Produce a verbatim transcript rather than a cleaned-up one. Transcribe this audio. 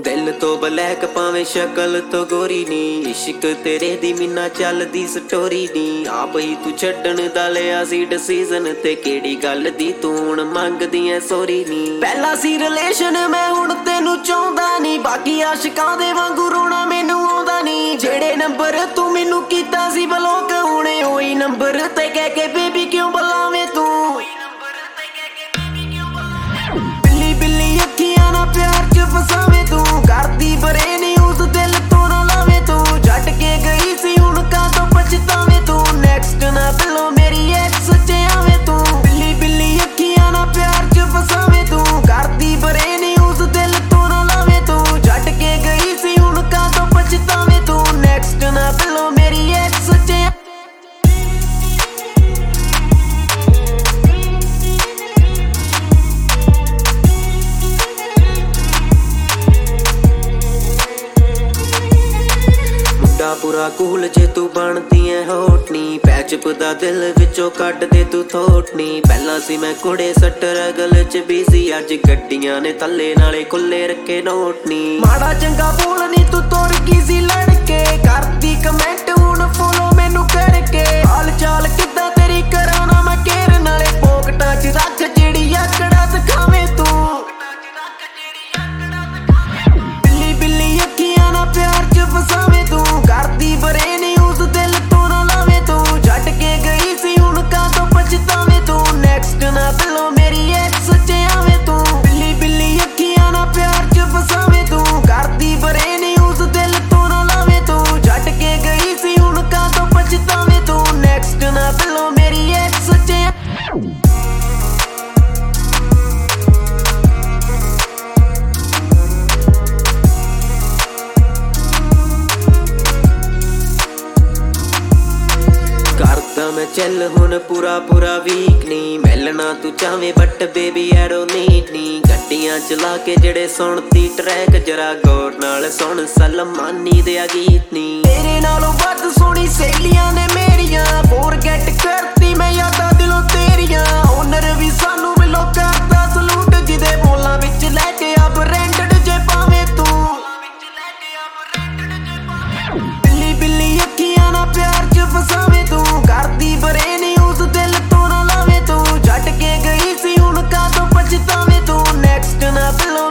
दिल तो ब्लैक पावे शक्ल तो गोरी नी, इश्क तेरे दी मीना चलदी स्टोरी नी। आप ही तू छड्डण दा लिया सी डिसीजन, ते केड़ी गल दी तू हुण मंगदी ऐ सॉरी नी। पहला सी रिलेशन मैं हुण तेनू चाहुंदा नी, बाकी आशिकां दे वांगू रोना मैनू आउंदा नी। जेड़े नंबर तू मैनू कीता सी ब्लॉक, हुणे ओही नंबर ते कह के बेबी क्यों बुलावे तू। बिल्ली बिल्ली अखियां ना प्यार च फसावे तू, करदी बरे न्यूज़ दिल तो ना लावे तू। छड्ड के गई सी हुण कातों पछतावे तू, नेक्स्ट ना बिलो मेरी एक्स च आवे तू। बिल्ली बिल्ली अखियां ना प्यार च फसावे तू, करदी बरे न्यूज़ दिल तो ना लावे तू। छड्ड के गई सी हुण कातों पछतावे तू, नेक्स्ट ना बिलो मेरी एक्स च। पूरा कूल जे तू बनदी है होटनी, पैचप दा दिल विचों कट दे तू थोटनी। पहला सी मैं कुड़े सट्टर गल च बिजी, अज गड्डियां ने थल्ले नाले खुले रखे नोटनी। माड़ा चंगा बोलनी तू तुर गई सी लड़के, करदी कमेंट हुण फॉलो मैनू करके। हाल चाल किद्दां तेरी कराना मैं केर, नाले पोकटां च रख जेड़ी आकड़ा दिखावे तू। बिल्ली बिल्ली अखियां ना प्यार च फसावे तू, करदी बरे न्यूज़ दिल तो ना लावे तू। छड्ड के गई सी हुण कातों पछतावे तू, नेक्स्ट ना बिलो मेरी एक्स च आवे तू। बिल्ली बिल्ली अखियां ना प्यार च फसावे तू, करदी बरे न्यूज़ दिल तो ना लावे तू। छड्ड के गई सी हुण कातों पछतावे तू, नेक्स्ट ना बिलो मेरी एक्स च। करदा मैं चल हुण पूरा पूरा वीक नी, मिलना तू चाहे बट बेबी ऐडो नीट नी। गड्डियां चला के जेड़े सुनती ट्रैक जरा गौर नाल सुन, सलमानी दे गीत नी। तेरे नालों वध सोहनी सहेलियां ने मेरियां, फॉरगेट करती मैं यादां दिलों तेरियां। ओनर भी सानू मिलो करदा सलूट, जिदे बोलां विच लै के अब ब्रांडेड जे पावे तू। बिल्ली बिल्ली अखियां ना प्यार च फसावे तू, करदी बरे न्यूज़ दिल तो ना लावे तू। छड्ड के गई सी हुण कातों पछतावे तू, नेक्स्ट ना बिलो